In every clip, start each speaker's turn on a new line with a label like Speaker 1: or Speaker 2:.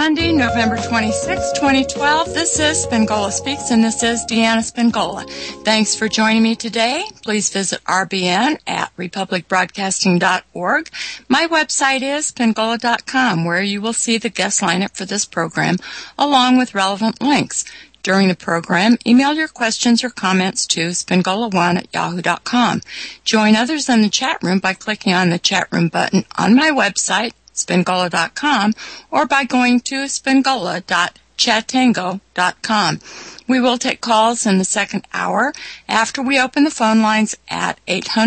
Speaker 1: Monday, November 26, 2012. This is Spingola Speaks, and this is Deanna Spingola. Thanks for joining me today. Please visit RBN at republicbroadcasting.org. My website is spingola.com, where you will see the guest lineup for this program, along with relevant links. During the program, email your questions or comments to spingola1@yahoo.com. Join others in the chat room by clicking on the chat room button on my website, spingola.com, or by going to spingola.chatango.com. We will take calls in the second hour after we open the phone lines at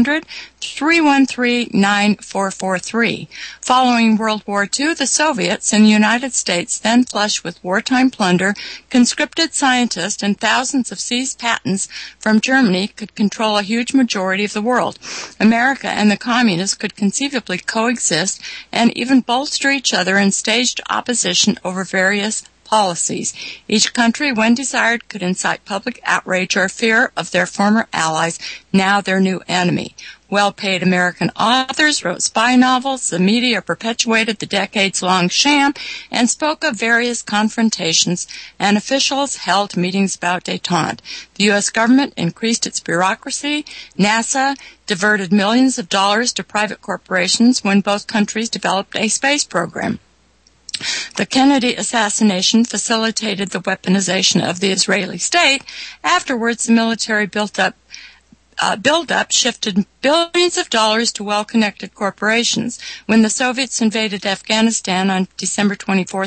Speaker 1: 800-313-9443. Following World War II, the Soviets and the United States, then flush with wartime plunder, conscripted scientists, and thousands of seized patents from Germany could control a huge majority of the world. America and the communists could conceivably coexist and even bolster each other in staged opposition over various policies. Each country, when desired, could incite public outrage or fear of their former allies, now their new enemy. Well-paid American authors wrote spy novels, the media perpetuated the decades-long sham, and spoke of various confrontations, and officials held meetings about détente. The U.S. government increased its bureaucracy. NASA diverted millions of dollars to private corporations when both countries developed a space program. The Kennedy assassination facilitated the weaponization of the Israeli state. Afterwards, the military build-up shifted billions of dollars to well-connected corporations. When the Soviets invaded Afghanistan on December 24,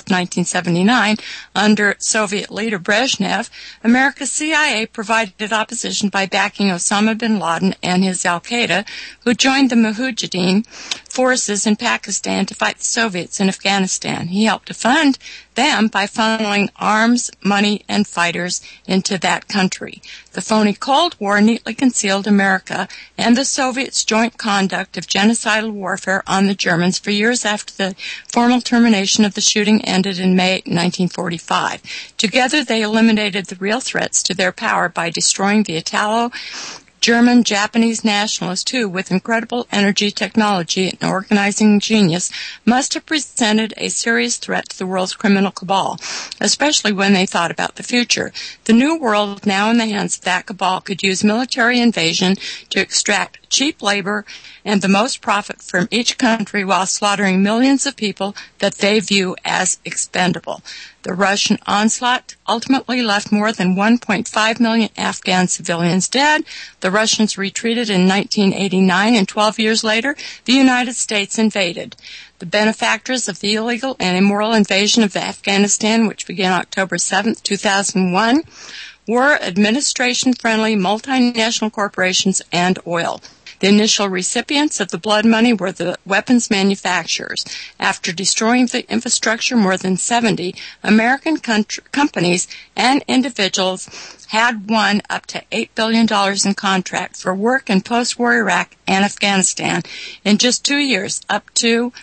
Speaker 1: 1979, under Soviet leader Brezhnev, America's CIA provided opposition by backing Osama bin Laden and his al-Qaeda, who joined the Mujahideen forces in Pakistan to fight the Soviets in Afghanistan. He helped to fund them by funneling arms, money, and fighters into that country. The phony Cold War neatly concealed America and the Soviets' joint conduct of genocidal warfare on the Germans for years after the formal termination of the shooting ended in May 1945. Together, they eliminated the real threats to their power by destroying the Italo-German, Japanese nationalists who, with incredible energy, technology, and organizing genius, must have presented a serious threat to the world's criminal cabal, especially when they thought about the future. The new world, now in the hands of that cabal, could use military invasion to extract cheap labor and the most profit from each country while slaughtering millions of people that they view as expendable. The Russian onslaught ultimately left more than 1.5 million Afghan civilians dead. The Russians retreated in 1989, and 12 years later, the United States invaded. The benefactors of the illegal and immoral invasion of Afghanistan, which began October 7, 2001, were administration-friendly multinational corporations and oil. The initial recipients of the blood money were the weapons manufacturers. After destroying the infrastructure, more than 70 American companies and individuals had won up to $8 billion in contracts for work in post-war Iraq and Afghanistan in just 2 years, up to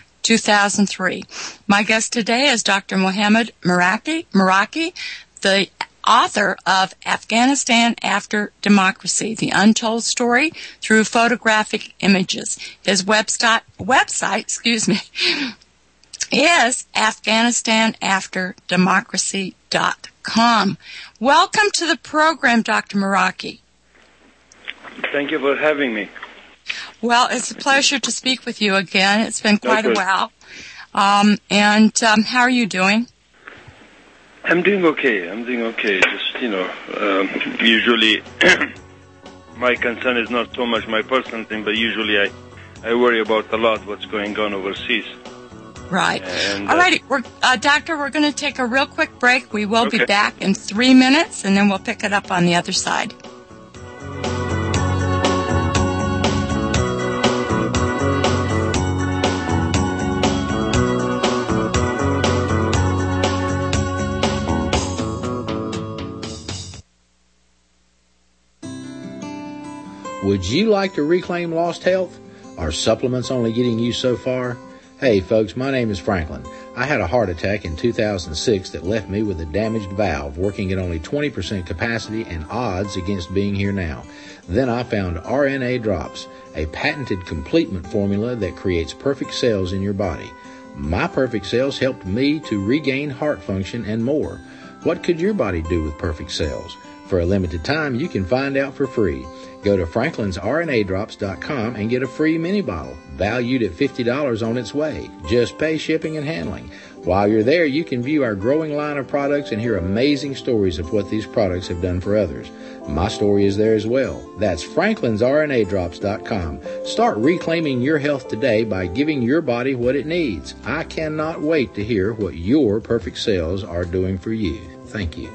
Speaker 1: 2003. My guest today is Dr. Mohammed Meraki, the author of Afghanistan After Democracy, The Untold Story Through Photographic Images. His website is AfghanistanAfterDemocracy.com. Welcome to the program, Dr. Meraki.
Speaker 2: Thank you for having me.
Speaker 1: Well, it's a pleasure to speak with you again. It's been quite a while. How are you doing?
Speaker 2: I'm doing okay. Just, usually my concern is not so much my personal thing, but usually I worry about a lot what's going on overseas.
Speaker 1: Right. All righty. Doctor, we're going to take a real quick break. We will be back in 3 minutes, and then we'll pick it up on the other side.
Speaker 3: Would you like to reclaim lost health? Are supplements only getting you so far? Hey folks, my name is Franklin. I had a heart attack in 2006 that left me with a damaged valve working at only 20% capacity and odds against being here now. Then I found RNA Drops, a patented completement formula that creates perfect cells in your body. My Perfect Cells helped me to regain heart function and more. What could your body do with Perfect Cells? For a limited time, you can find out for free. Go to franklinsrnadrops.com and get a free mini bottle, valued at $50 on its way. Just pay shipping and handling. While you're there, you can view our growing line of products and hear amazing stories of what these products have done for others. My story is there as well. That's franklinsrnadrops.com. Start reclaiming your health today by giving your body what it needs. I cannot wait to hear what your Perfect Cells are doing for you. Thank you.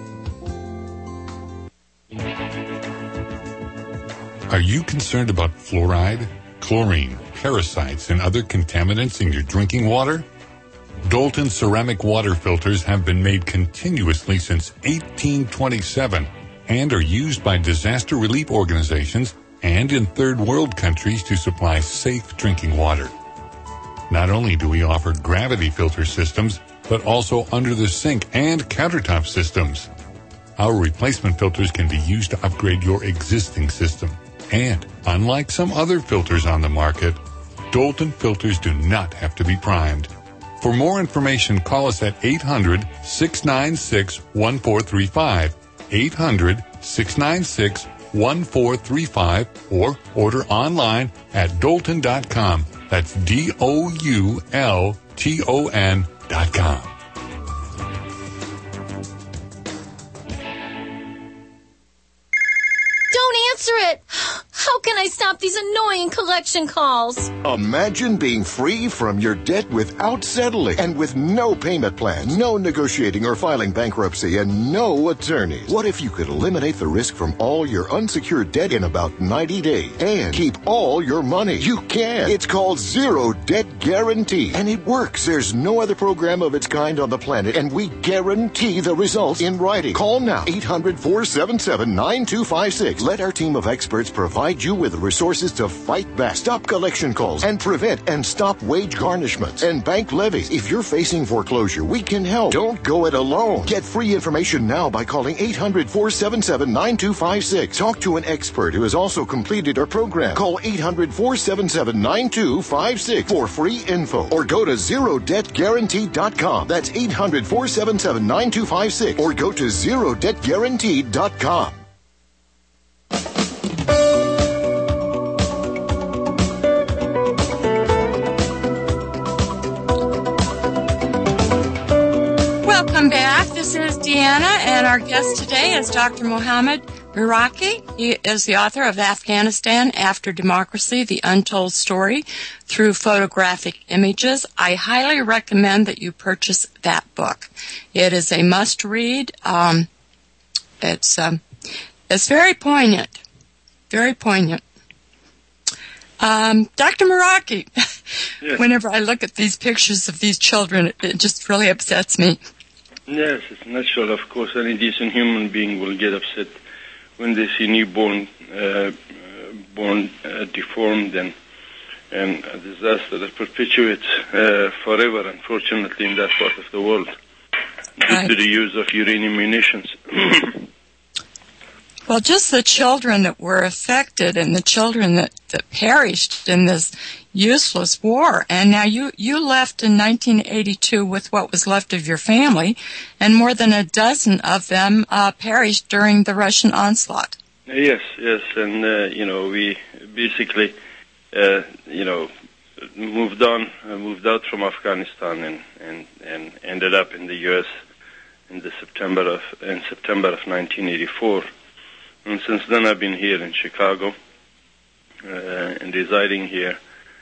Speaker 4: Are you concerned about fluoride, chlorine, parasites, and other contaminants in your drinking water? Dalton ceramic water filters have been made continuously since 1827 and are used by disaster relief organizations and in third world countries to supply safe drinking water. Not only do we offer gravity filter systems, but also under the sink and countertop systems. Our replacement filters can be used to upgrade your existing system. And unlike some other filters on the market, Dalton filters do not have to be primed. For more information, call us at 800-696-1435, 800-696-1435, or order online at Dalton.com. That's DOULTON.com.
Speaker 5: Don't answer it! How can I stop these annoying collection calls?
Speaker 6: Imagine being free from your debt without settling and with no payment plan, no negotiating or filing bankruptcy, and no attorneys. What if you could eliminate the risk from all your unsecured debt in about 90 days and keep all your money? You can. It's called Zero Debt Guarantee, and it works. There's no other program of its kind on the planet, and we guarantee the results in writing. Call now, 800-477-9256. Let our team of experts provide you with the resources to fight back, stop collection calls, and prevent and stop wage garnishments and bank levies. If you're facing foreclosure, we can help. Don't go it alone. Get free information now by calling 800-477-9256. Talk to an expert who has also completed our program. Call 800-477-9256 for free info, or go to ZeroDebtGuarantee.com. That's 800-477-9256, or go to ZeroDebtGuarantee.com.
Speaker 1: Welcome back. This is Deanna, and our guest today is Dr. Mohammed Baraki. He is the author of Afghanistan After Democracy, The Untold Story Through Photographic Images. I highly recommend that you purchase that book. It is a must-read. It's very poignant. Very poignant. Dr. Baraki,
Speaker 2: yes.
Speaker 1: Whenever I look at these pictures of these children, it just really upsets me.
Speaker 2: Yes, it's natural. Of course, any decent human being will get upset when they see newborn, born deformed and a disaster that perpetuates forever, unfortunately, in that part of the world due to the use of uranium munitions.
Speaker 1: Well, just the children that were affected and the children that perished in this useless war. And now you left in 1982 with what was left of your family, and more than a dozen of them perished during the Russian onslaught.
Speaker 2: Yes, and we basically moved out from Afghanistan and ended up in the U.S. in September of 1984. And since then, I've been here in Chicago and residing here.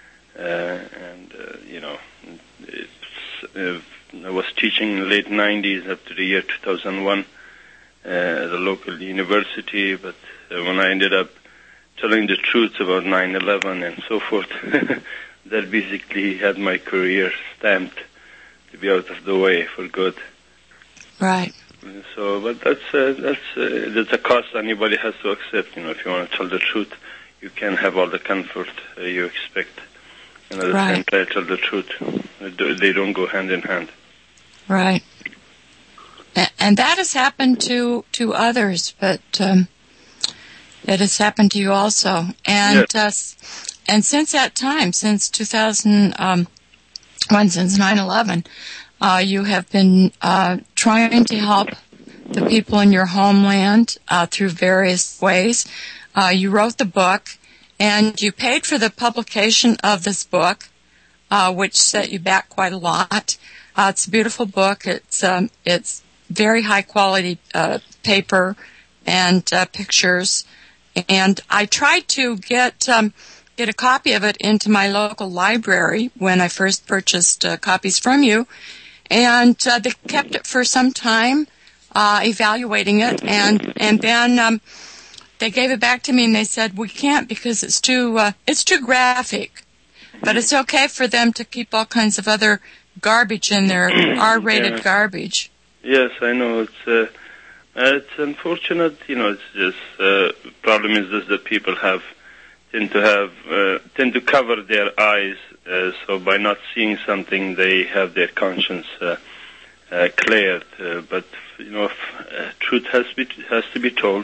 Speaker 2: I was teaching in the late 90s up to the year 2001 at a local university, but when I ended up telling the truth about 9/11 and so forth, that basically had my career stamped to be out of the way for good.
Speaker 1: Right.
Speaker 2: So, but that's a cost anybody has to accept. If you want to tell the truth, you can't have all the comfort you expect. At the same time, tell the truth. They don't go hand in hand.
Speaker 1: Right. And that has happened to others, but it has happened to you also. And
Speaker 2: yes.
Speaker 1: And since that time, since 2000. since 9/11. You have been trying to help the people in your homeland through various ways. You wrote the book, and you paid for the publication of this book, which set you back quite a lot. It's a beautiful book. It's very high quality paper and pictures. And I tried to get a copy of it into my local library when I first purchased copies from you. And they kept it for some time, evaluating it, and then they gave it back to me, and they said, we can't because it's too graphic. But it's okay for them to keep all kinds of other garbage in there, R-rated garbage.
Speaker 2: Yes, I know. It's unfortunate. It's just problem is this that people tend to cover their eyes. So by not seeing something, they have their conscience cleared. But truth has to be told.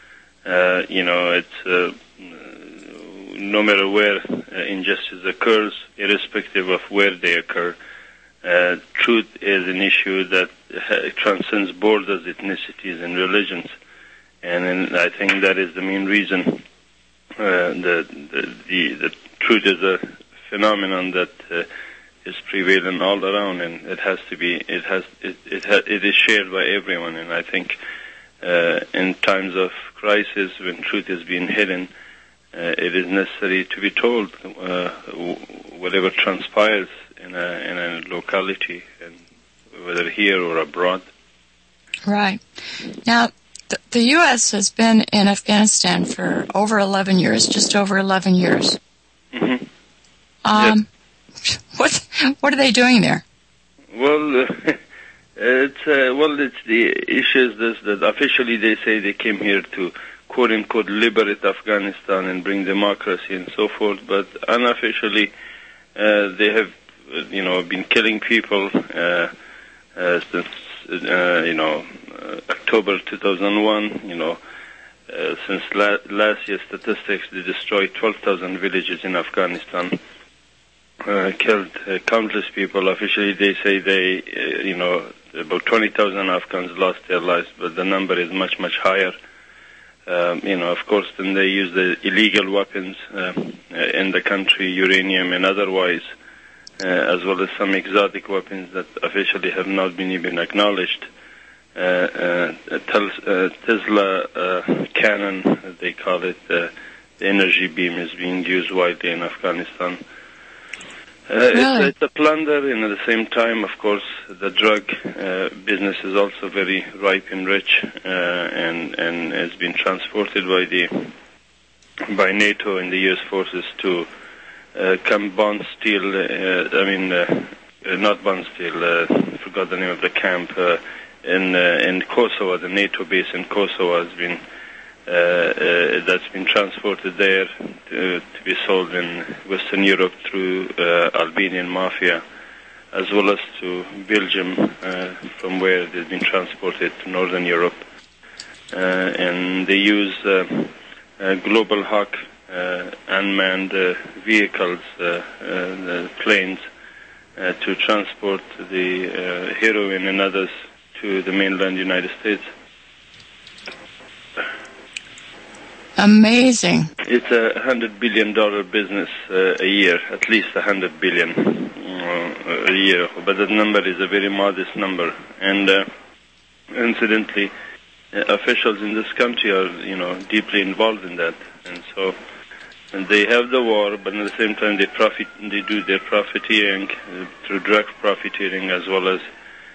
Speaker 2: It's no matter where injustice occurs, irrespective of where they occur. Truth is an issue that transcends borders, ethnicities, and religions, and I think that is the main reason. The truth is a phenomenon that is prevalent all around, and it has to be. It is shared by everyone, and I think in times of crisis, when truth is being hidden, it is necessary to be told whatever transpires in a locality, and whether here or abroad. Right.
Speaker 1: Now, the U.S. has been in Afghanistan for over 11 years, just over 11 years.
Speaker 2: Mm-hmm.
Speaker 1: Yes. What are they doing there?
Speaker 2: Well, it's the issue is this, that officially they say they came here to quote unquote liberate Afghanistan and bring democracy and so forth, but unofficially they have been killing people since October 2001. Since last year's statistics, they destroyed 12,000 villages in Afghanistan, killed countless people. Officially, they say about 20,000 Afghans lost their lives, but the number is much, much higher. Of course, then they use the illegal weapons in the country, uranium and otherwise, as well as some exotic weapons that officially have not been even acknowledged. Tesla cannon, they call it, the energy beam is being used widely in Afghanistan.
Speaker 1: Really?
Speaker 2: It's a plunder, and at the same time, of course, the drug business is also very ripe and rich, and has been transported by NATO and the U.S. forces to come bond steel. Not bond steel. Forgot the name of the camp in Kosovo. The NATO base in Kosovo has been. That's been transported there to be sold in Western Europe through Albanian mafia, as well as to Belgium, from where they've been transported to Northern Europe. And they use Global Hawk unmanned vehicles, planes, to transport the heroin and others to the mainland United States.
Speaker 1: Amazing.
Speaker 2: It's $100 billion business a year, at least $100 billion a year. But that number is a very modest number. And incidentally, officials in this country are, deeply involved in that. And so they have the war, but at the same time they do their profiteering through drug profiteering, as well as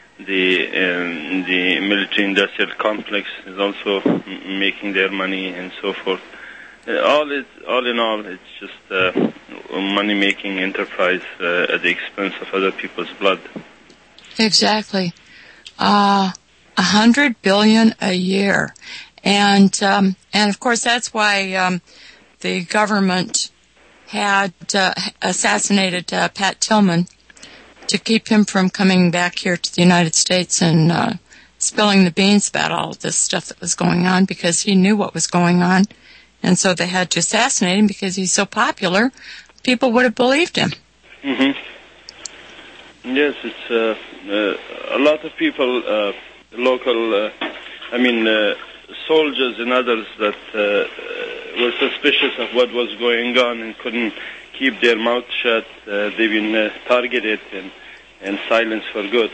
Speaker 2: the military-industrial complex is also making their money and so forth. All in all, it's just a money-making enterprise at the expense of other people's blood.
Speaker 1: Exactly. $100 billion a year, and of course that's why the government had assassinated Pat Tillman, to keep him from coming back here to the United States and spilling the beans about all of this stuff that was going on, because he knew what was going on. And so they had to assassinate him because he's so popular, people would have believed him.
Speaker 2: Mm-hmm. Yes, it's a lot of people, local, soldiers and others that were suspicious of what was going on and couldn't keep their mouth shut. They've been targeted and silenced for good.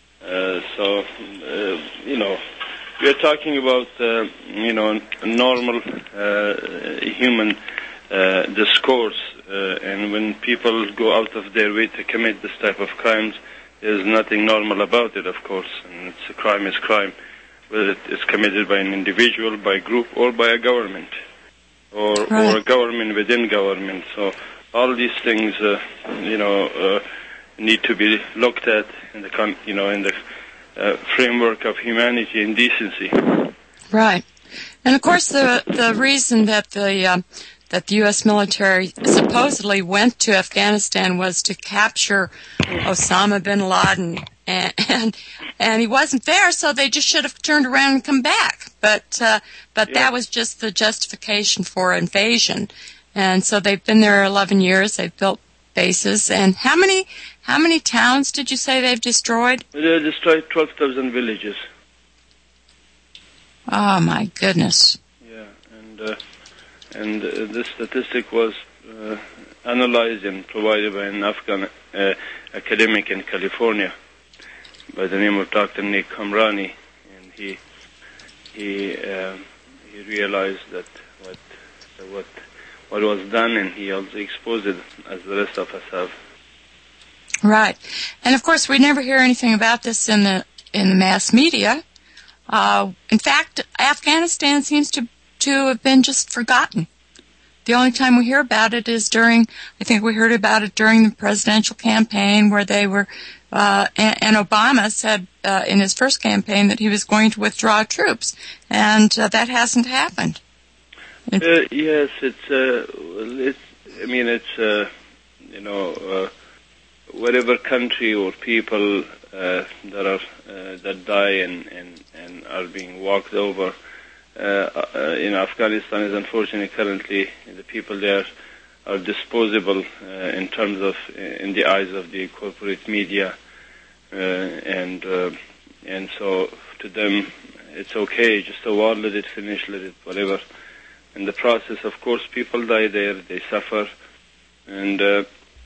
Speaker 2: We're talking about, normal human discourse. And when people go out of their way to commit this type of crimes, there's nothing normal about it, of course. And it's a crime is crime, whether it is committed by an individual, by a group, or by a government, or a government within government. So all these things, need to be looked at in the framework of humanity and decency.
Speaker 1: Right. And of course, the reason that the U.S. military supposedly went to Afghanistan was to capture Osama bin Laden, and he wasn't there, so they just should have turned around and come back. But that was just the justification for invasion. And so they've been there 11 years. They've built bases. And how many towns did you say they've destroyed?
Speaker 2: They destroyed 12,000 villages.
Speaker 1: Oh my goodness.
Speaker 2: Yeah, and this statistic was analyzed and provided by an Afghan academic in California by the name of Dr. Nick Hamrani, and he realized that what was done, and he also exposed it as the rest of us have.
Speaker 1: Right, and of course we never hear anything about this in the mass media. In fact, Afghanistan seems to have been just forgotten. The only time we hear about it is I think we heard about it during the presidential campaign where they were, and Obama said in his first campaign that he was going to withdraw troops, and that hasn't happened.
Speaker 2: Yes, whatever country or people that die and are being walked over. Afghanistan is unfortunately currently the people there are disposable in terms of in the eyes of the corporate media, and so to them it's okay, just a war, let it finish, let it whatever. In the process, of course, people die there, they suffer, and as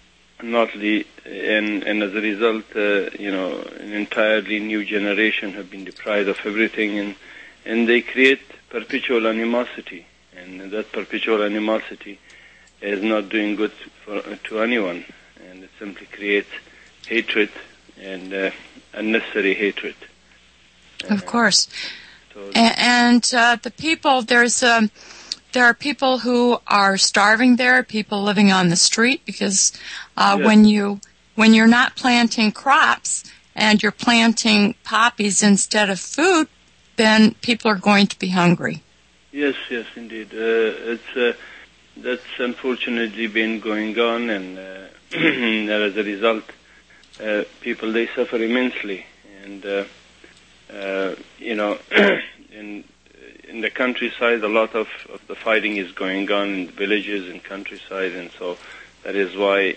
Speaker 2: a result, an entirely new generation have been deprived of everything, and they create perpetual animosity, and that perpetual animosity is not doing good to anyone, and it simply creates hatred and unnecessary hatred.
Speaker 1: Of course, and the people there are people who are starving there, people living on the street, because when you're not planting crops and you're planting poppies instead of food, then people are going to be hungry.
Speaker 2: Yes, indeed. That's unfortunately been going on, and as a result, people, they suffer immensely. And, in the countryside, a lot of the fighting is going on in the villages and countryside, and so that is why,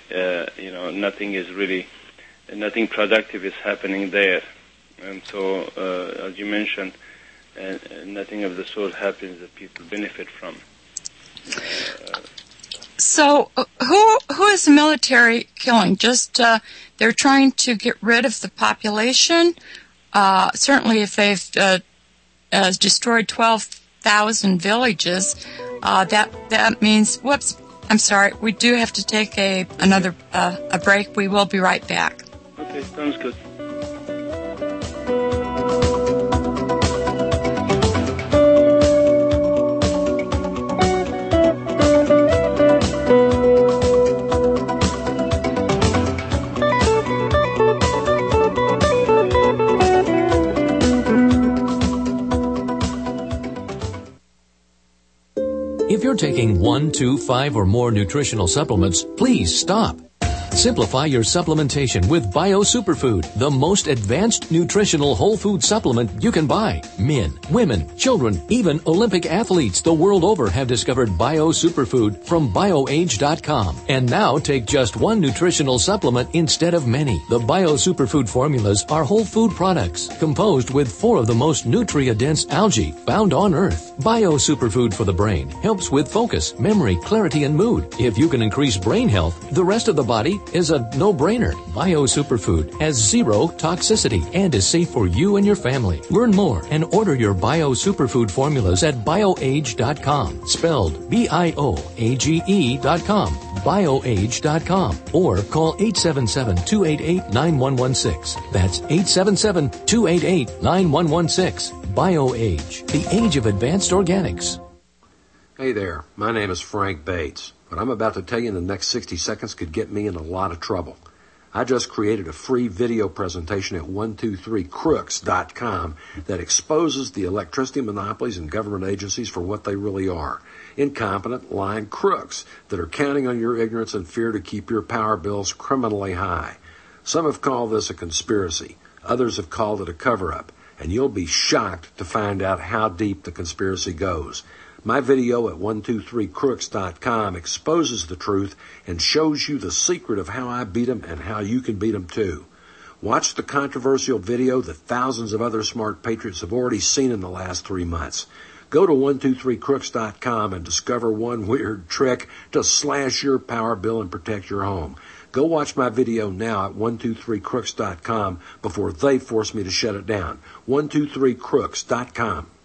Speaker 2: nothing productive is happening there. And so, as you mentioned, nothing of the sort happens that people benefit from.
Speaker 1: So, who is the military killing? Just they're trying to get rid of the population. Certainly, if they've destroyed 12,000 villages, that means. Whoops! I'm sorry. We do have to take another break. We will be right back.
Speaker 2: Okay, sounds good.
Speaker 7: If you're taking 1, 2, 5, or more nutritional supplements, please stop. Simplify your supplementation with Bio Superfood, the most advanced nutritional whole food supplement you can buy. Men, women, children, even Olympic athletes the world over have discovered Bio Superfood from BioAge.com. And now take just one nutritional supplement instead of many. The Bio Superfood formulas are whole food products composed with 4 of the most nutrient-dense algae found on Earth. Bio Superfood for the brain helps with focus, memory, clarity, and mood. If you can increase brain health, the rest of the body is a no-brainer. Bio Superfood has 0 toxicity and is safe for you and your family. Learn more and order your Bio Superfood formulas at BioAge.com, spelled BIOAGE.com, BioAge.com, or call 877-288-9116. That's 877-288-9116. BioAge, the age of advanced organics.
Speaker 8: Hey there, my name is Frank Bates. What I'm about to tell you in the next 60 seconds could get me in a lot of trouble. I just created a free video presentation at 123crooks.com that exposes the electricity monopolies and government agencies for what they really are. Incompetent, lying crooks that are counting on your ignorance and fear to keep your power bills criminally high. Some have called this a conspiracy. Others have called it a cover-up. And you'll be shocked to find out how deep the conspiracy goes. My video at 123crooks.com exposes the truth and shows you the secret of how I beat them and how you can beat them too. Watch the controversial video that thousands of other smart patriots have already seen in the last 3 months. Go to 123crooks.com and discover one weird trick to slash your power bill and protect your home. Go watch my video now at 123crooks.com before they force me to shut it down. 123crooks.com.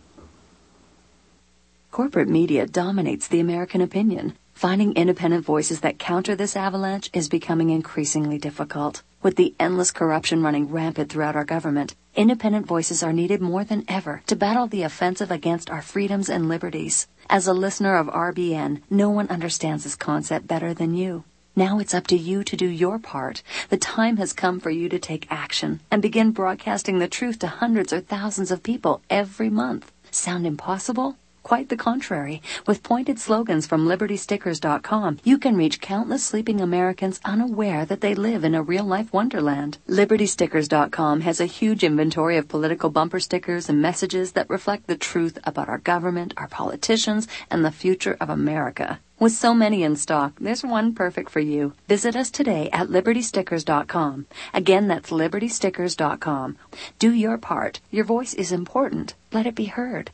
Speaker 9: Corporate media dominates the American opinion. Finding independent voices that counter this avalanche is becoming increasingly difficult. With the endless corruption running rampant throughout our government, independent voices are needed more than ever to battle the offensive against our freedoms and liberties. As a listener of RBN, no one understands this concept better than you. Now it's up to you to do your part. The time has come for you to take action and begin broadcasting the truth to hundreds or thousands of people every month. Sound impossible? Quite the contrary. With pointed slogans from LibertyStickers.com, you can reach countless sleeping Americans unaware that they live in a real-life wonderland. LibertyStickers.com has a huge inventory of political bumper stickers and messages that reflect the truth about our government, our politicians, and the future of America. With so many in stock, there's one perfect for you. Visit us today at LibertyStickers.com. Again, that's LibertyStickers.com. Do your part. Your voice is important. Let it be heard.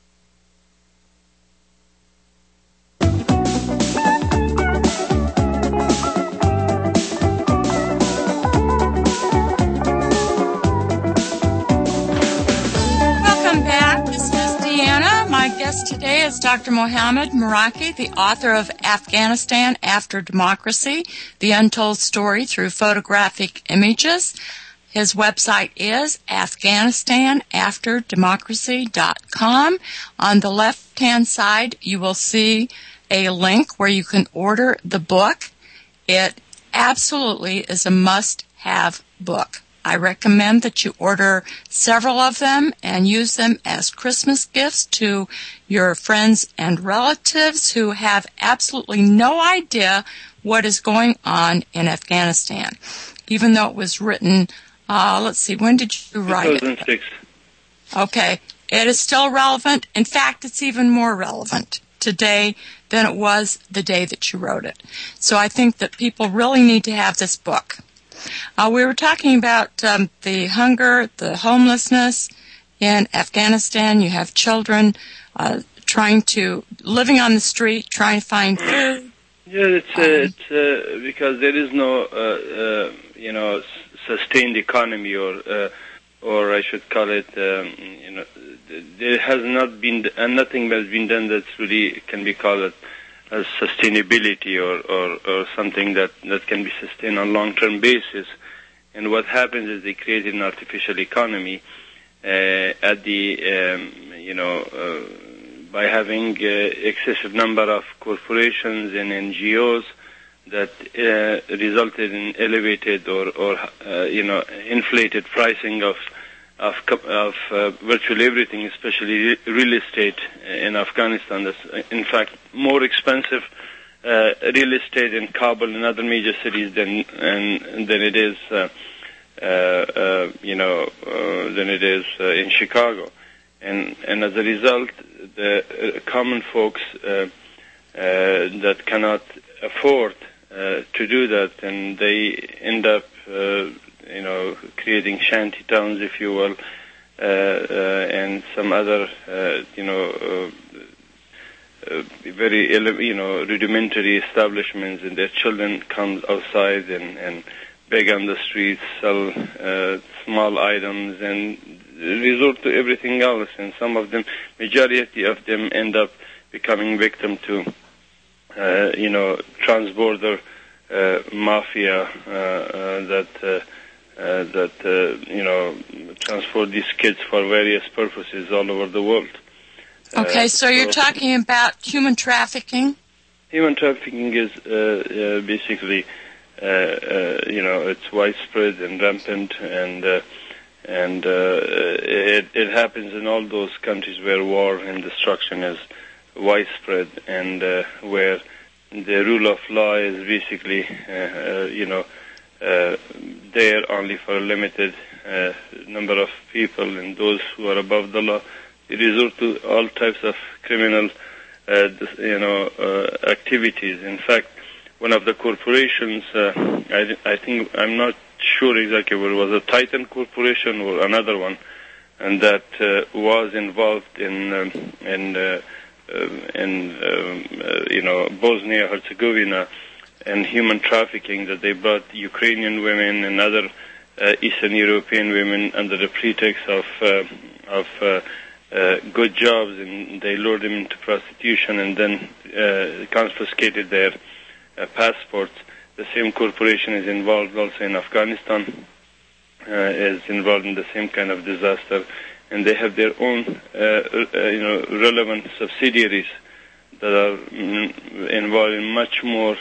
Speaker 1: My guest today is Dr. Mohammad Meraki, the author of Afghanistan After Democracy, The Untold Story Through Photographic Images. His website is AfghanistanAfterDemocracy.com. On the left-hand side, you will see a link where you can order the book. It absolutely is a must-have book. I recommend that you order several of them and use them as Christmas gifts to your friends and relatives who have absolutely no idea what is going on in Afghanistan. Even though it was written, let's see, when did you write
Speaker 2: 2006.
Speaker 1: it? Okay. It is still relevant. In fact, it's even more relevant today than it was the day that you wrote it. So I think that people really need to have this book. We were talking about the hunger, the homelessness in Afghanistan. You have children living on the street, trying to find food.
Speaker 2: Yeah, it's because there is no, sustained economy, or I should call it, there has not been, and nothing has been done that really can be called as sustainability or something that can be sustained on a long-term basis. And what happens is they create an artificial economy at the, by having excessive number of corporations and NGOs that resulted in elevated or inflated pricing of virtually everything, especially real estate in Afghanistan. That's in fact more expensive real estate in Kabul and other major cities than it is in Chicago, and as a result, the common folks that cannot afford to do that, and they end up creating shanty towns, if you will, and some other very rudimentary establishments, and their children come outside and beg on the streets, sell small items, and resort to everything else. And some of them, majority of them, end up becoming victim to transborder mafia that transport these kids for various purposes all over the world.
Speaker 1: Okay, so you're talking about human trafficking?
Speaker 2: Human trafficking is basically, it's widespread and rampant, and it happens in all those countries where war and destruction is widespread, and where the rule of law is basically, there only for a limited number of people, and those who are above the law, they resort to all types of criminal, activities. In fact, one of the corporations, I think, I'm not sure exactly whether it was a Titan Corporation or another one, and that was involved in Bosnia-Herzegovina and human trafficking, that they brought Ukrainian women and other Eastern European women under the pretext of good jobs, and they lured them into prostitution and then confiscated their passports. The same corporation is involved also in Afghanistan, is involved in the same kind of disaster, and they have their own relevant subsidiaries that are involved in much more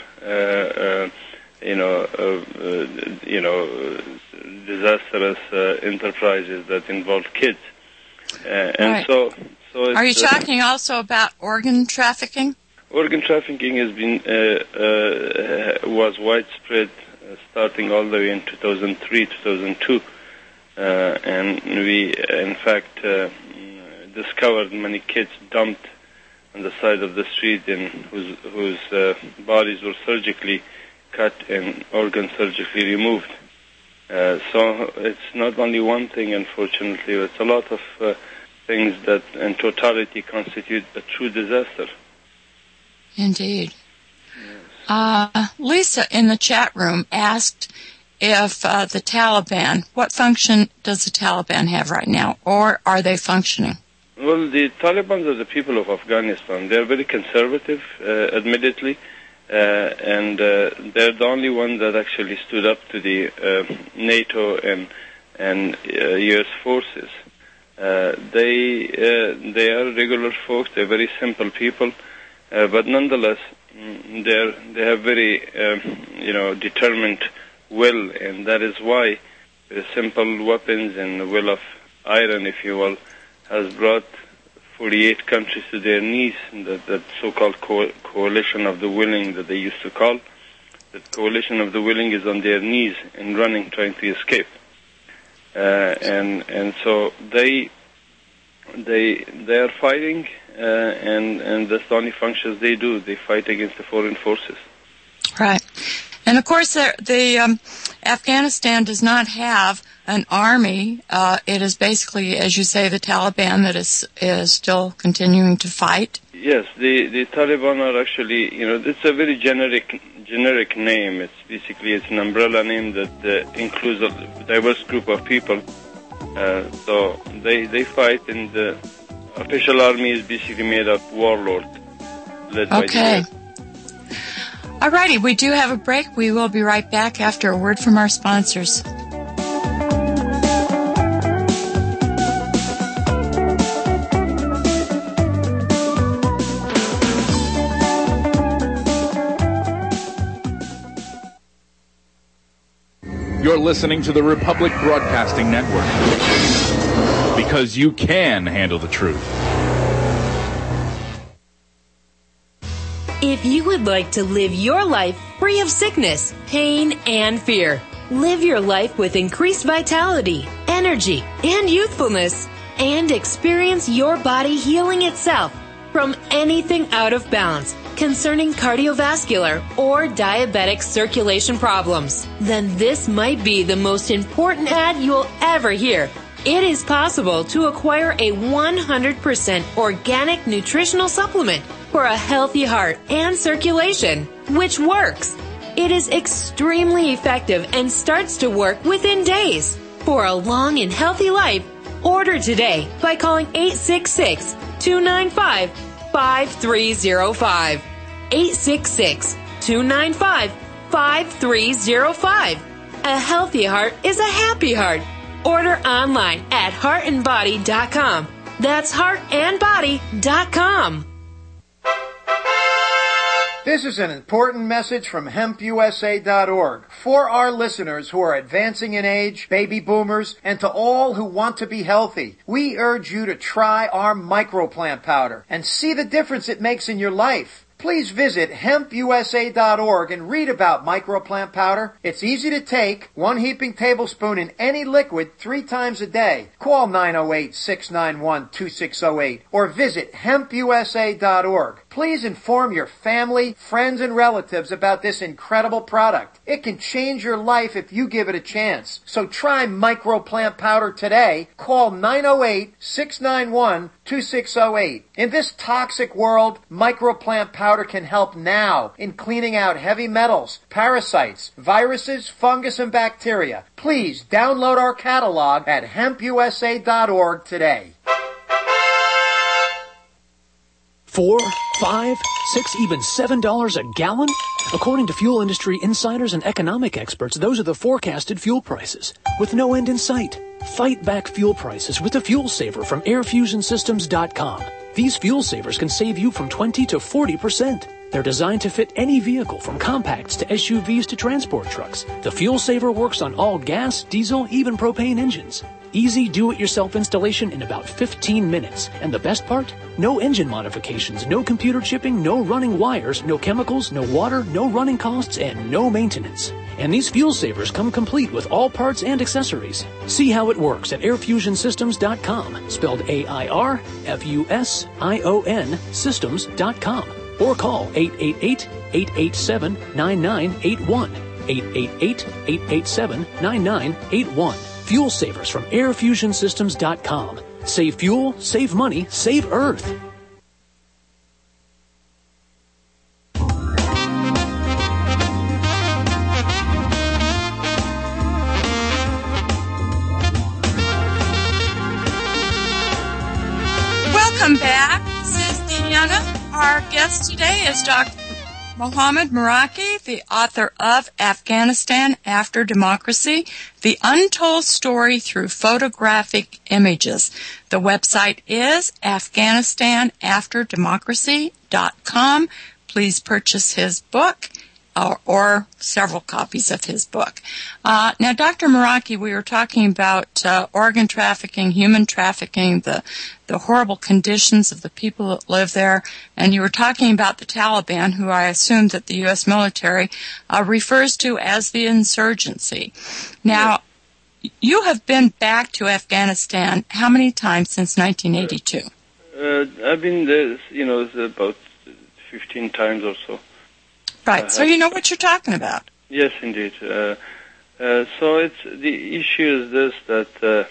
Speaker 2: disastrous enterprises that involve kids. And
Speaker 1: right. So are you talking also about organ trafficking?
Speaker 2: Organ trafficking has been was widespread starting all the way in 2003, 2002, and we, in fact, discovered many kids dumped on the side of the street, and whose bodies were surgically cut and organs surgically removed. So it's not only one thing, unfortunately, it's a lot of things that in totality constitute a true disaster.
Speaker 1: Indeed. Yes. Lisa in the chat room asked if the Taliban, what function does the Taliban have right now, or are they functioning?
Speaker 2: Well, the Taliban are the people of Afghanistan. They're very conservative, admittedly, and they're the only one that actually stood up to the NATO and U.S. forces. They are regular folks. They're very simple people, but nonetheless, they have very determined will, and that is why the simple weapons and the will of iron, if you will, has brought 48 countries to their knees. That so-called coalition of the willing that they used to call, that coalition of the willing is on their knees and running, trying to escape. And so they are fighting, and that's the only functions they do. They fight against the foreign forces.
Speaker 1: Right. And of course, Afghanistan does not have an army. It is basically, as you say, the Taliban that is still continuing to fight.
Speaker 2: Yes, the Taliban are actually, it's a very generic name. It's basically an umbrella name that includes a diverse group of people. So they fight, and the official army is basically made of warlords led by the US.
Speaker 1: Alrighty, we do have a break. We will be right back after a word from our sponsors.
Speaker 10: You're listening to the Republic Broadcasting Network, because you can handle the truth.
Speaker 11: If you would like to live your life free of sickness, pain, and fear, live your life with increased vitality, energy, and youthfulness, and experience your body healing itself from anything out of balance concerning cardiovascular or diabetic circulation problems, then this might be the most important ad you'll ever hear. It is possible to acquire a 100% organic nutritional supplement for a healthy heart and circulation, which works. It is extremely effective and starts to work within days. For a long and healthy life, order today by calling 866-295-5305. 866-295-5305. A healthy heart is a happy heart. Order online at heartandbody.com. That's heartandbody.com.
Speaker 12: This is an important message from HempUSA.org for our listeners who are advancing in age, baby boomers, and to all who want to be healthy. We urge you to try our microplant powder and see the difference it makes in your life. Please visit HempUSA.org and read about microplant powder. It's easy to take, 1 heaping tablespoon in any liquid 3 times a day. Call 908-691-2608 or visit HempUSA.org. Please inform your family, friends, and relatives about this incredible product. It can change your life if you give it a chance. So try microplant powder today. Call 908-691-2608. In this toxic world, microplant powder can help now in cleaning out heavy metals, parasites, viruses, fungus, and bacteria. Please download our catalog at HempUSA.org today.
Speaker 13: 4, 5, 6, even $7 a gallon? According to fuel industry insiders and economic experts, those are the forecasted fuel prices, with no end in sight. Fight back fuel prices with the Fuel Saver from AirFusionSystems.com. These fuel savers can save you from 20 to 40%. They're designed to fit any vehicle, from compacts to SUVs to transport trucks. The Fuel Saver works on all gas, diesel, even propane engines. Easy do-it-yourself installation in about 15 minutes. And the best part? No engine modifications, no computer chipping, no running wires, no chemicals, no water, no running costs, and no maintenance. And these fuel savers come complete with all parts and accessories. See how it works at airfusionsystems.com, spelled AIRFUSION systems.com, or call 888-887-9981, 888-887-9981. Fuel savers from airfusionsystems.com. Save fuel, save money, save Earth.
Speaker 1: Welcome back. This is Deanna. Our guest today is Dr. Mohammad Meraki, the author of Afghanistan After Democracy, The Untold Story Through Photographic Images. The website is AfghanistanAfterDemocracy.com. Please purchase his book or several copies of his book. Now, Dr. Meraki, we were talking about organ trafficking, human trafficking, the horrible conditions of the people that live there, and you were talking about the Taliban, who I assume that the U.S. military refers to as the insurgency. Now, you have been back to Afghanistan how many times since 1982?
Speaker 2: I've been there, about 15 times or so.
Speaker 1: Right, so you know what you're talking about.
Speaker 2: Yes, indeed. So it's the issue is this, that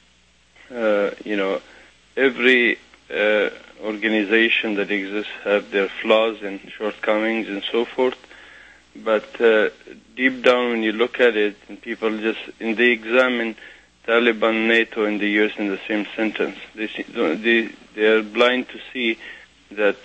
Speaker 2: every organization that exists have their flaws and shortcomings and so forth. But deep down, when you look at it, and people they examine Taliban, NATO, and the U.S. in the same sentence. They are blind to see that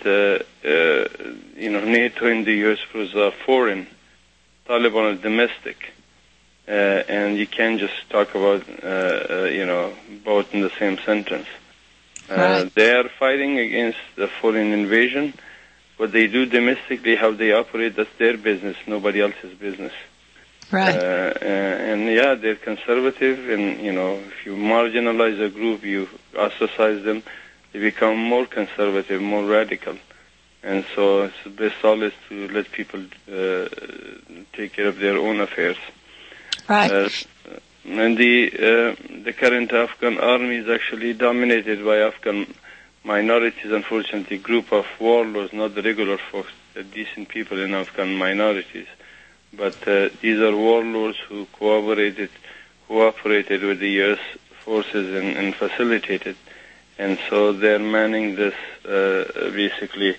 Speaker 2: NATO and the U.S. are foreign, Taliban are domestic, and you can't just talk about both in the same sentence. Right. They are fighting against the foreign invasion. What they do domestically, how they operate, that's their business, nobody else's business.
Speaker 1: Right.
Speaker 2: They're conservative, and if you marginalize a group, you ostracize them. They become more conservative, more radical. And so it's the best solace to let people take care of their own affairs.
Speaker 1: Right.
Speaker 2: And the current Afghan army is actually dominated by Afghan minorities, unfortunately, group of warlords, not the regular folks, the decent people in Afghan minorities. But these are warlords who cooperated with the U.S. forces and facilitated. And so they're manning this basically,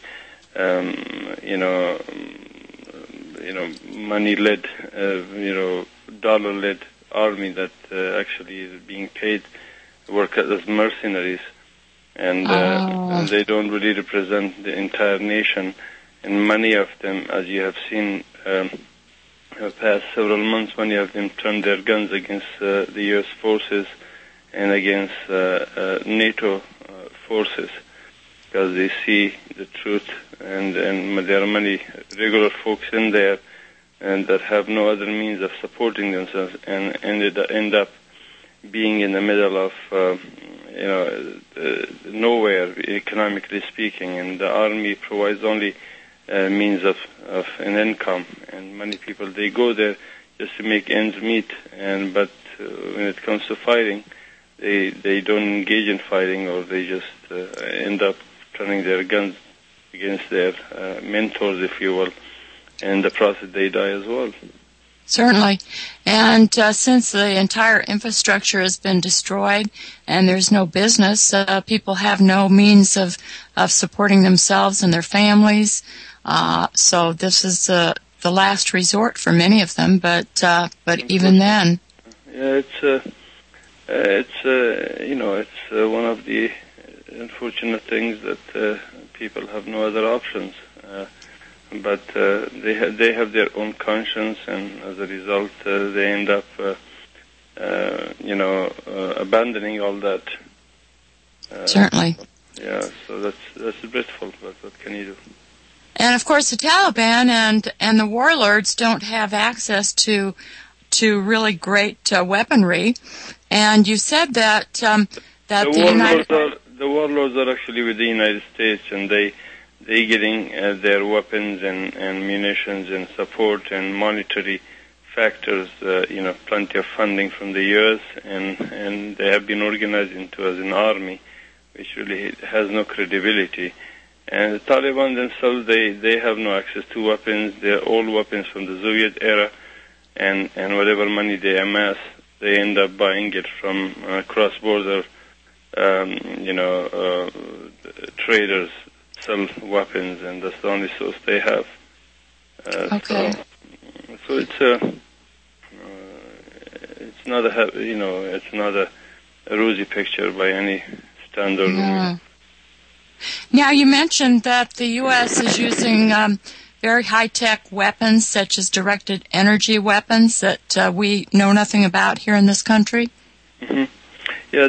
Speaker 2: money-led, dollar-led army that actually is being paid work as mercenaries, and they don't really represent the entire nation. And many of them, as you have seen, past several months, many of them turned their guns against the U.S. forces and against NATO forces, because they see the truth, and there are many regular folks in there and that have no other means of supporting themselves, and end up being in the middle of nowhere, economically speaking. And the army provides only means of an income, and many people, they go there just to make ends meet, but when it comes to fighting, they don't engage in fighting, or they just end up turning their guns against their mentors, if you will. In the process, they die as well.
Speaker 1: Certainly. And since the entire infrastructure has been destroyed and there's no business, people have no means of supporting themselves and their families. So this is the last resort for many of them, but even then.
Speaker 2: Yeah, it's one of the unfortunate things that people have no other options. But they have their own conscience, and as a result, they end up, abandoning all that.
Speaker 1: Certainly.
Speaker 2: So that's dreadful. But what can you do?
Speaker 1: And of course, the Taliban and the warlords don't have access to really great weaponry. And you said that
Speaker 2: the warlords are actually with the United States, and they getting their weapons and munitions and support and monetary factors, plenty of funding from the U.S., and they have been organized into as an army, which really has no credibility. And the Taliban themselves, they have no access to weapons. They're all weapons from the Soviet era, and whatever money they amass, they end up buying it from cross-border, traders sell weapons, and that's the only source they have.
Speaker 1: Okay.
Speaker 2: So it's not it's not a rosy picture by any standard.
Speaker 1: Yeah. Now, you mentioned that the U.S. is using very high-tech weapons, such as directed energy weapons that we know nothing about here in this country.
Speaker 2: Mm-hmm. Yeah,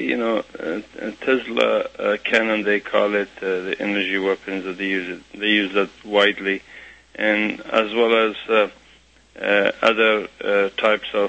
Speaker 2: Tesla cannon, they call it, the energy weapons that they use. They use that widely, and as well as other types of,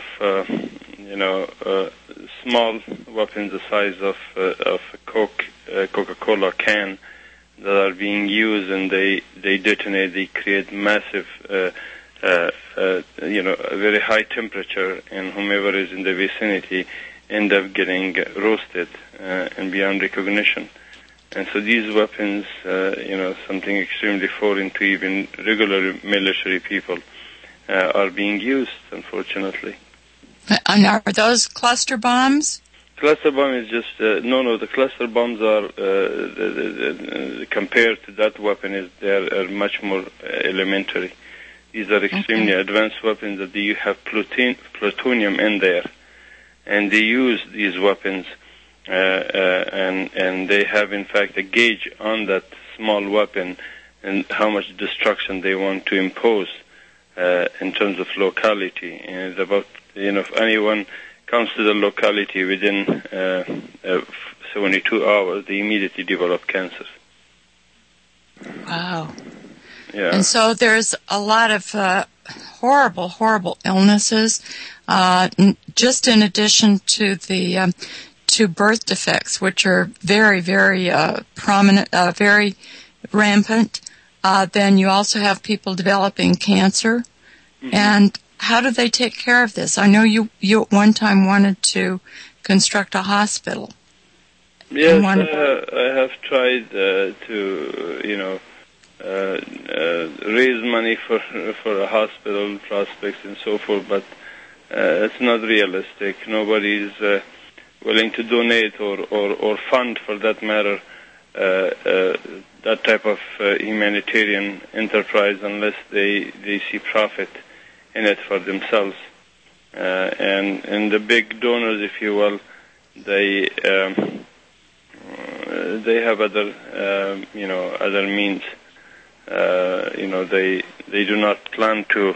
Speaker 2: small weapons the size of a Coca-Cola can that are being used, and they detonate. They create massive, a very high temperature, and whomever is in the vicinity end up getting roasted and beyond recognition. And so these weapons, something extremely foreign to even regular military people, are being used, unfortunately.
Speaker 1: And are those cluster bombs?
Speaker 2: Cluster bomb is just, the cluster bombs are, compared to that weapon, they're much more elementary. These are extremely advanced weapons that you have plutonium in there. And they use these weapons, and they have, in fact, a gauge on that small weapon and how much destruction they want to impose in terms of locality. And it's about, if anyone comes to the locality within 72 hours, they immediately develop cancer.
Speaker 1: Wow.
Speaker 2: Yeah.
Speaker 1: And so there's a lot of horrible, horrible illnesses, just in addition to the to birth defects, which are very, very prominent, very rampant. then you also have people developing cancer. Mm-hmm. And how do they take care of this? I know you at one time wanted to construct a hospital.
Speaker 2: Yes, I have tried to, raise money for a hospital prospects and so forth, but it's not realistic. Nobody is willing to donate or fund, for that matter, that type of humanitarian enterprise unless they see profit in it for themselves. And the big donors, if you will, they have other other means. They do not plan to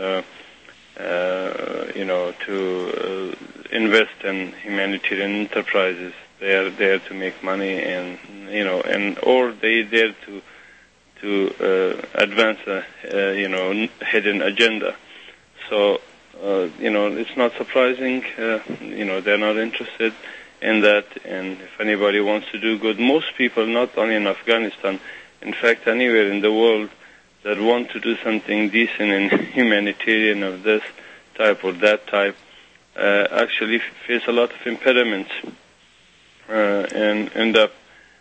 Speaker 2: invest in humanitarian enterprises. They are there to make money, or they there to advance a hidden agenda. So it's not surprising. They're not interested in that. And if anybody wants to do good, most people, not only in Afghanistan, in fact, anywhere in the world that want to do something decent and humanitarian of this type or that type, actually face a lot of impediments and end up,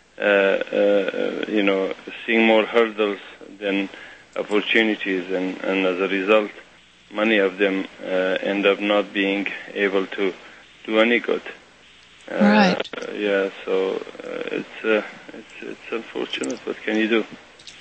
Speaker 2: seeing more hurdles than opportunities, and as a result, many of them end up not being able to do any good.
Speaker 1: Right.
Speaker 2: So it's unfortunate. What can you do?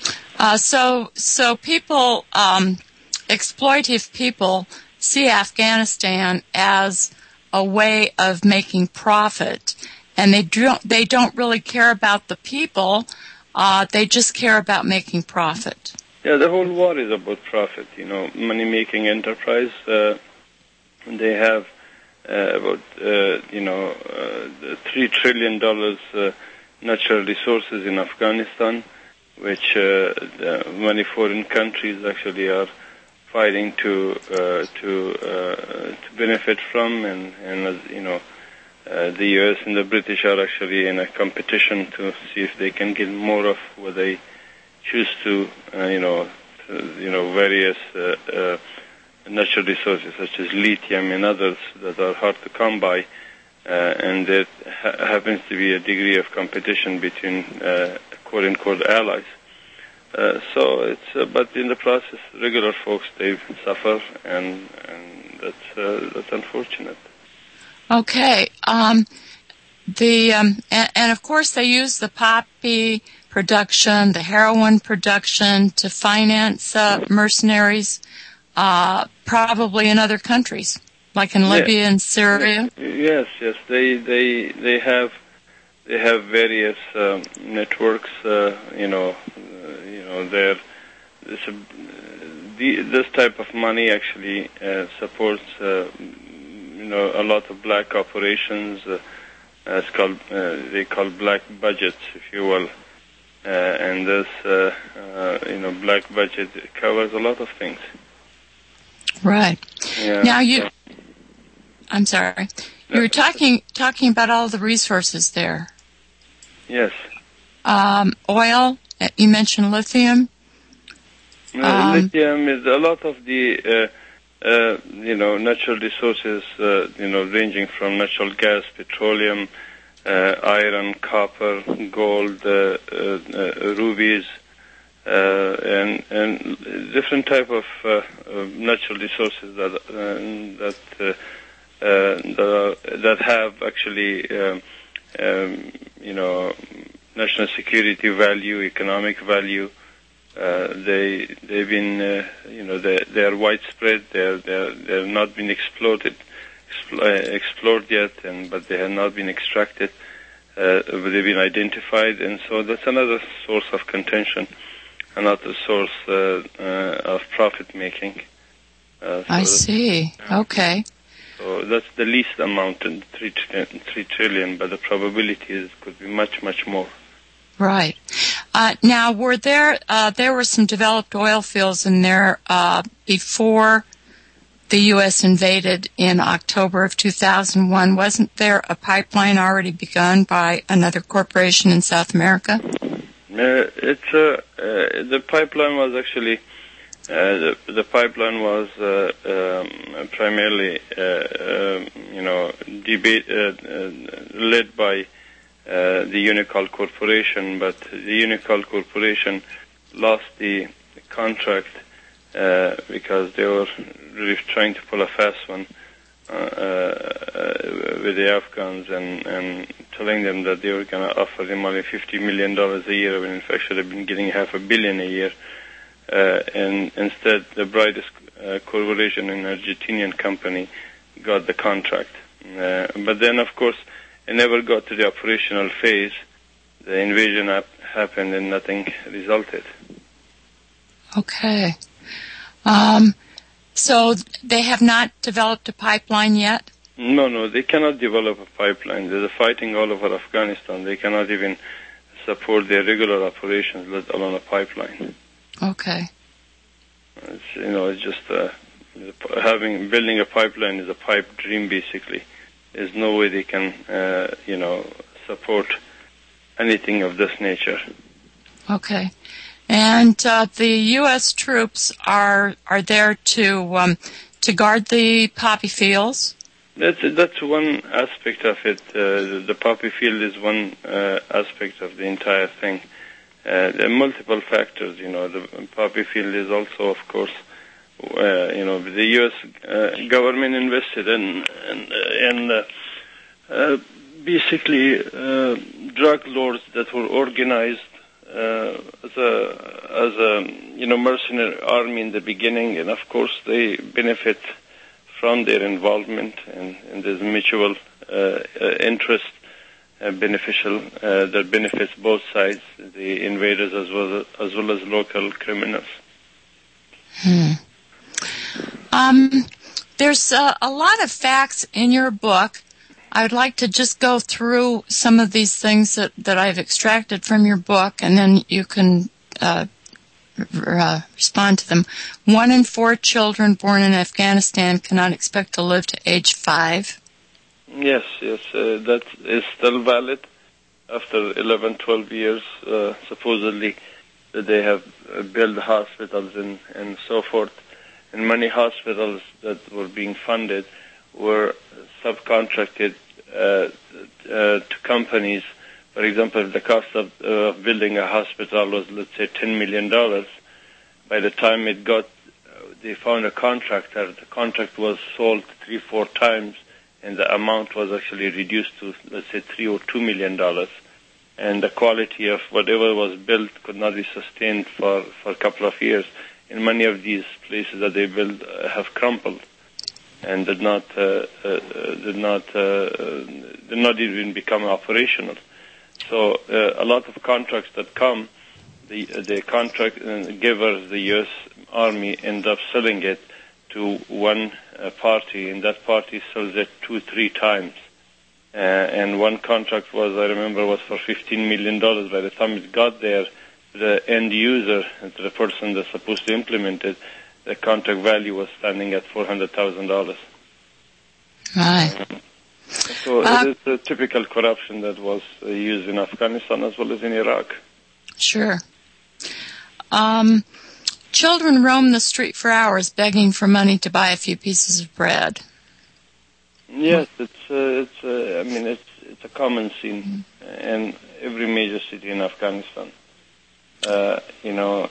Speaker 1: So people, exploitive people, see Afghanistan as a way of making profit, and they don't really care about the people. They just care about making profit.
Speaker 2: Yeah, the whole war is about profit. Money-making enterprise. They have about $3 trillion natural resources in Afghanistan, which many foreign countries actually are fighting to benefit from, and the U.S. and the British are actually in a competition to see if they can get more of what they choose to, various natural resources such as lithium and others that are hard to come by, and there happens to be a degree of competition between quote-unquote allies. But in the process, regular folks, they suffer, and that's unfortunate.
Speaker 1: Okay. And of course they use the poppy production, the heroin production to finance mercenaries, probably in other countries, like in Libya and Syria.
Speaker 2: Yes. They have various networks. This type of money actually supports a lot of black operations. It's called they call black budgets, if you will. And this black budget covers a lot of things.
Speaker 1: Right.
Speaker 2: Yeah.
Speaker 1: Now I'm sorry. You were talking about all the resources there.
Speaker 2: Yes.
Speaker 1: Oil. You mentioned lithium.
Speaker 2: Lithium is a lot of the natural resources. Ranging from natural gas, petroleum, iron, copper, gold, rubies, and different type of natural resources that have actually national security value, economic value. They've been they are widespread. They're not been explored yet, but they have not been extracted. They've been identified, and so that's another source of contention, another source of profit making.
Speaker 1: I see. Okay.
Speaker 2: So that's the least amount, 3 trillion, but the probability could be much, much more.
Speaker 1: Right. Now, were there were some developed oil fields in there before the U.S. invaded in October of 2001. Wasn't there a pipeline already begun by another corporation in South America?
Speaker 2: It's the pipeline was actually the pipeline was primarily led by the Unocal Corporation, but the Unocal Corporation lost the contract because they were really trying to pull a fast one with the Afghans and telling them that they were going to offer them only $50 million a year, when in fact should have been getting $500 million a year. And instead, the brightest corporation, an Argentinian company, got the contract. But then, of course, it never got to the operational phase. The invasion happened and nothing resulted.
Speaker 1: Okay. So they have not developed a pipeline yet?
Speaker 2: No, they cannot develop a pipeline. They're fighting all over Afghanistan. They cannot even support their regular operations, let alone a pipeline.
Speaker 1: Okay.
Speaker 2: It's just building a pipeline is a pipe dream, basically. There's no way they can, support anything of this nature.
Speaker 1: Okay. And the U.S. troops are there to guard the poppy fields?
Speaker 2: That's one aspect of it. The poppy field is one aspect of the entire thing. There are multiple factors. The poppy field is also, of course, the U.S. government invested in basically drug lords that were organized as a mercenary army in the beginning, and of course they benefit from their involvement, and there's mutual interest beneficial that benefits both sides, the invaders as well as local criminals.
Speaker 1: There's a lot of facts in your book. I would like to just go through some of these things that I've extracted from your book, and then you can respond to them. 1 in 4 children born in Afghanistan cannot expect to live to age 5.
Speaker 2: Yes, that is still valid after 11, 12 years, supposedly, that they have built hospitals and so forth. And many hospitals that were being funded were subcontracted to companies. For example, if the cost of building a hospital was, let's say, $10 million, by the time they found a contractor, the contract was sold 3-4 times, and the amount was actually reduced to, let's say, $3 or $2 million. And the quality of whatever was built could not be sustained for a couple of years. And many of these places that they built have crumbled and did not even become operational. So a lot of contracts that come, the contract givers, the U.S. Army, end up selling it to one party, and that party sells it 2-3 times. And one contract I remember, was for $15 million. By the time it got there, the end user, the person that's supposed to implement it, the contract value was standing at $400,000.
Speaker 1: Right.
Speaker 2: So it is the typical corruption that was used in Afghanistan as well as in Iraq. Sure.
Speaker 1: Children roam the street for hours begging for money to buy a few pieces of bread.
Speaker 2: Yes, it's a common scene in every major city in Afghanistan. When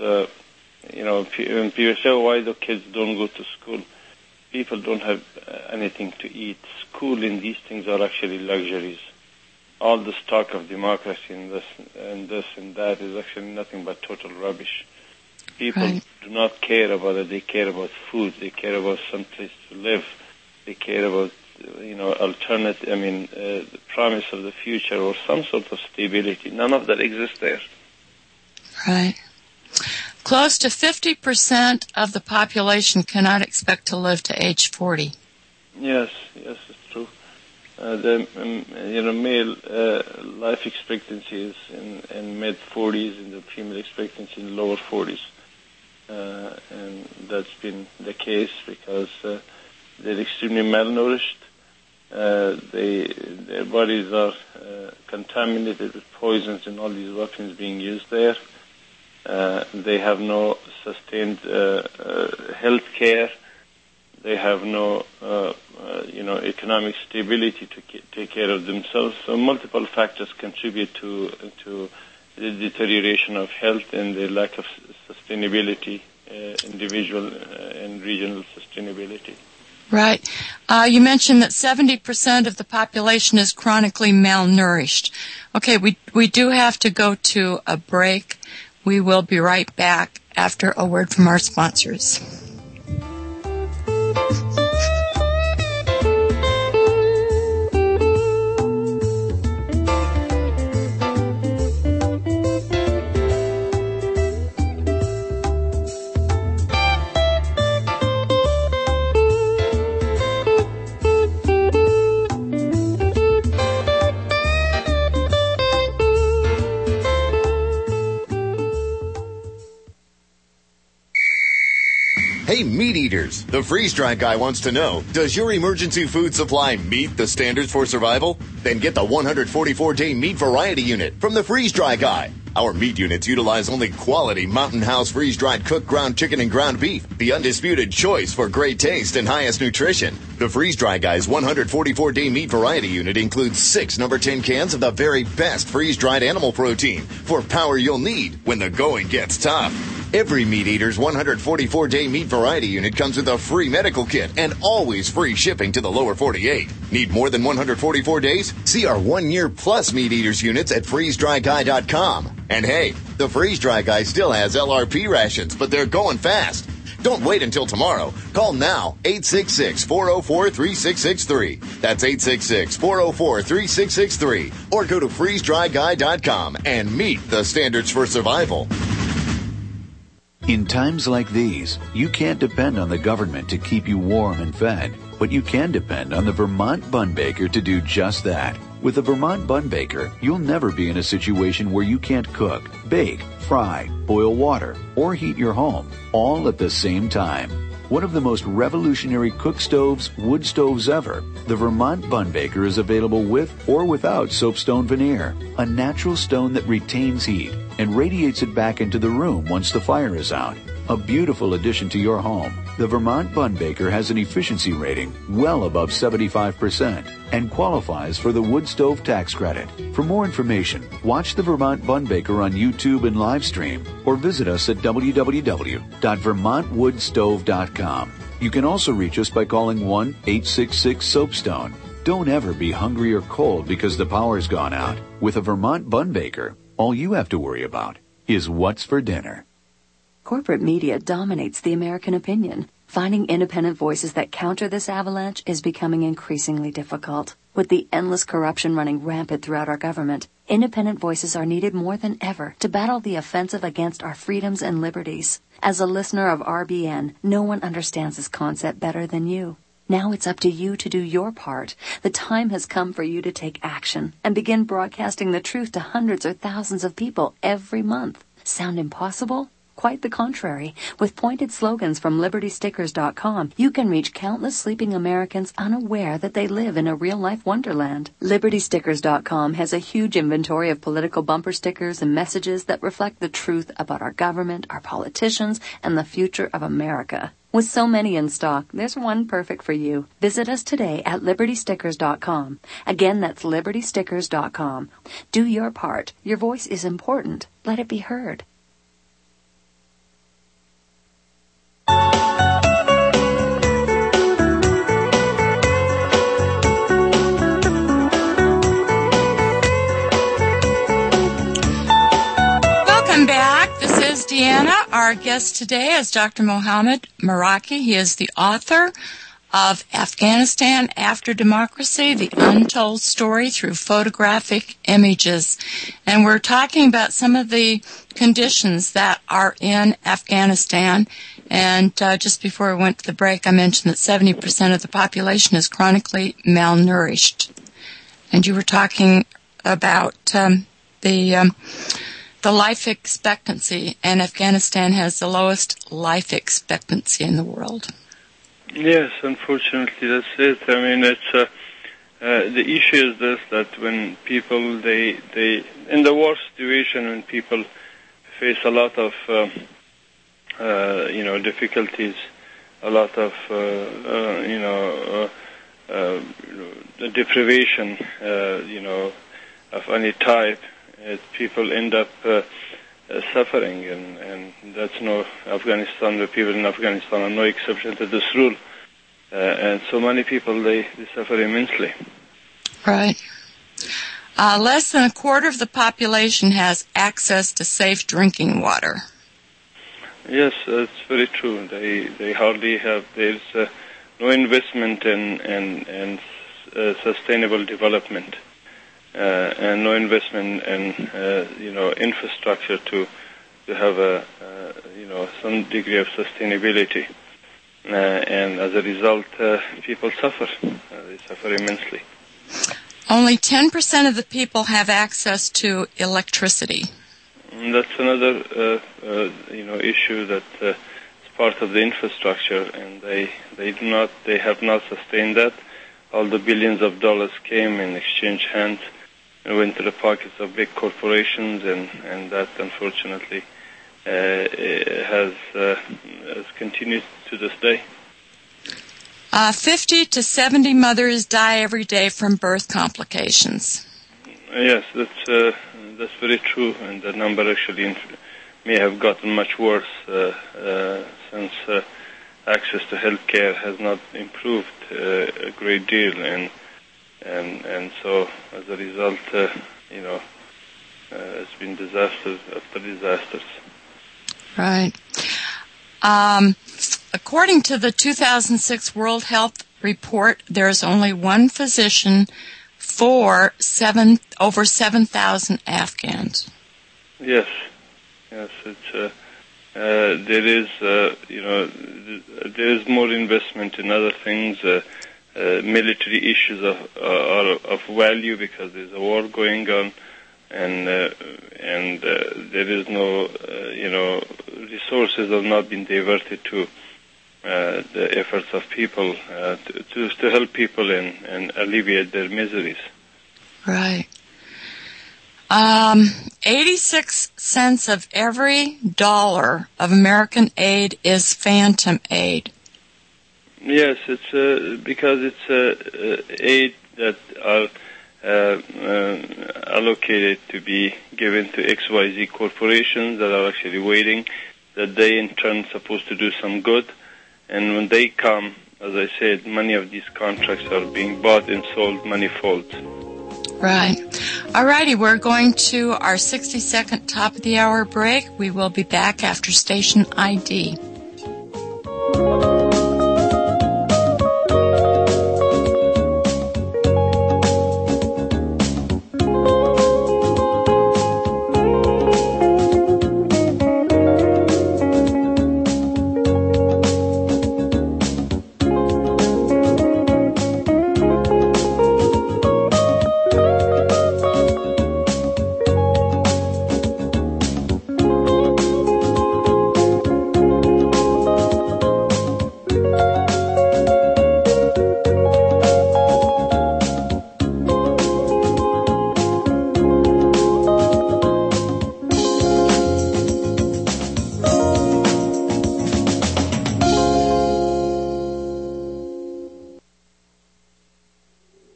Speaker 2: people say, why the kids don't go to school? People don't have anything to eat. School and these things are actually luxuries. All this talk of democracy and this and that is actually nothing but total rubbish. People do not care about it. They care about food. They care about some place to live. They care about, the promise of the future or some sort of stability. None of that exists there.
Speaker 1: Right. Close to 50% of the population cannot expect to live to age 40.
Speaker 2: Yes, it's true. The male life expectancy is in mid-40s, and the female expectancy in lower 40s. And that's been the case because they're extremely malnourished. Their bodies are contaminated with poisons and all these weapons being used there. They have no sustained health care. They have no, economic stability to take care of themselves. So multiple factors contribute to the deterioration of health and the lack of sustainability, individual and regional sustainability.
Speaker 1: Right. You mentioned that 70% of the population is chronically malnourished. Okay, we do have to go to a break. We will be right back after a word from our sponsors.
Speaker 14: Hey, meat eaters, the freeze-dry guy wants to know, does your emergency food supply meet the standards for survival? Then get the 144-day meat variety unit from the freeze-dry guy. Our meat units utilize only quality Mountain House freeze-dried cooked ground chicken and ground beef, the undisputed choice for great taste and highest nutrition. The Freeze-Dry Guy's 144-day meat variety unit includes 6 number 10 cans of the very best freeze-dried animal protein for power you'll need when the going gets tough. Every Meat Eater's 144-day meat variety unit comes with a free medical kit and always free shipping to the lower 48. Need more than 144 days? See our 1-year plus Meat Eaters units at freezedryguy.com. And hey, the Freeze-Dry Guy still has LRP rations, but they're going fast. Don't wait until tomorrow. Call now, 866-404-3663. That's 866-404-3663. Or go to freezedryguy.com and meet the standards for survival.
Speaker 15: In times like these, you can't depend on the government to keep you warm and fed, but you can depend on the Vermont Bun Baker to do just that. With the Vermont Bun Baker, you'll never be in a situation where you can't cook, bake, fry, boil water, or heat your home, all at the same time. One of the most revolutionary cook stoves, wood stoves ever, the Vermont Bun Baker is available with or without soapstone veneer, a natural stone that retains heat and radiates it back into the room once the fire is out. A beautiful addition to your home. The Vermont Bun Baker has an efficiency rating well above 75% and qualifies for the wood stove tax credit. For more information, watch the Vermont Bun Baker on YouTube and live stream or visit us at www.vermontwoodstove.com. You can also reach us by calling 1-866-SOAPSTONE. Don't ever be hungry or cold because the power's gone out. With a Vermont Bun Baker, all you have to worry about is what's for dinner.
Speaker 9: Corporate media dominates the American opinion. Finding independent voices that counter this avalanche is becoming increasingly difficult. With the endless corruption running rampant throughout our government, independent voices are needed more than ever to battle the offensive against our freedoms and liberties. As a listener of RBN, no one understands this concept better than you. Now it's up to you to do your part. The time has come for you to take action and begin broadcasting the truth to hundreds or thousands of people every month. Sound impossible? Quite the contrary. With pointed slogans from LibertyStickers.com, you can reach countless sleeping Americans unaware that they live in a real-life wonderland. LibertyStickers.com has a huge inventory of political bumper stickers and messages that reflect the truth about our government, our politicians, and the future of America. With so many in stock, there's one perfect for you. Visit us today at LibertyStickers.com. Again, that's LibertyStickers.com. Do your part. Your voice is important. Let it be heard.
Speaker 1: Welcome back. This is Deanna. Our guest today is Dr. Mohammed Meraki. He is the author of Afghanistan After Democracy, The Untold Story Through Photographic Images. And we're talking about some of the conditions that are in Afghanistan. And just before we went to the break, I mentioned that 70% of the population is chronically malnourished. And you were talking about the life expectancy, and Afghanistan has the lowest life expectancy in the world.
Speaker 2: Yes, unfortunately, that's it. I mean, it's the issue is this: that when people they in the war situation, when people face a lot of difficulties, a lot of deprivation, of any type. People end up suffering, and that's no Afghanistan. The people in Afghanistan are no exception to this rule, and so many people they suffer immensely.
Speaker 1: Right. Less than a quarter of the population has access to safe drinking water.
Speaker 2: Yes, that's very true. They hardly have. There's no investment in sustainable development, and no investment in infrastructure to have some degree of sustainability, and as a result, people suffer. They suffer immensely.
Speaker 1: Only 10% of the people have access to electricity.
Speaker 2: And that's another issue that is part of the infrastructure, and they have not sustained that. All the billions of dollars came in exchange hands and went to the pockets of big corporations, and that unfortunately has continued to this day.
Speaker 1: 50 to 70 mothers die every day from birth complications.
Speaker 2: Yes, that's very true, and the number actually may have gotten much worse since access to health care has not improved a great deal, and so as a result, it's been disasters after disasters.
Speaker 1: Right. According to the 2006 World Health Report, there is only one physician for over 7,000 Afghans.
Speaker 2: Yes, it's there is more investment in other things. Military issues are of value because there's a war going on, and there is no resources have not been diverted to the efforts of people to help people and alleviate their miseries.
Speaker 1: Right. 86 cents of every dollar of American aid is phantom aid.
Speaker 2: Yes, it's because it's aid that are allocated to be given to XYZ corporations that are actually waiting, that they in turn supposed to do some good. And when they come, as I said, many of these contracts are being bought and sold manifold.
Speaker 1: Right. All righty, we're going to our 60-second top-of-the-hour break. We will be back after station ID.